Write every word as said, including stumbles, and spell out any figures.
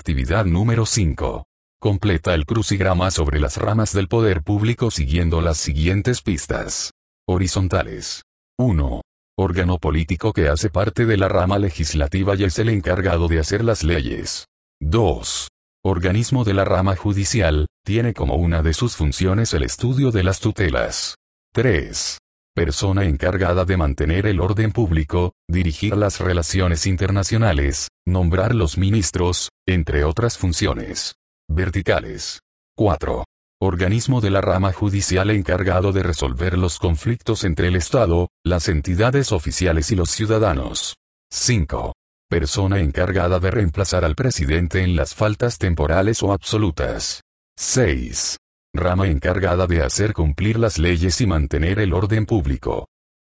Actividad número cinco. Completa el crucigrama sobre las ramas del poder público siguiendo las siguientes pistas. Horizontales. uno. Órgano político que hace parte de la rama legislativa y es el encargado de hacer las leyes. dos. Organismo de la rama judicial, tiene como una de sus funciones el estudio de las tutelas. tres. Persona encargada de mantener el orden público, dirigir las relaciones internacionales, nombrar los ministros, entre otras funciones verticales. cuatro. Organismo de la rama judicial encargado de resolver los conflictos entre el Estado, las entidades oficiales y los ciudadanos. cinco. Persona encargada de reemplazar al presidente en las faltas temporales o absolutas. seis. Rama encargada de hacer cumplir las leyes y mantener el orden público.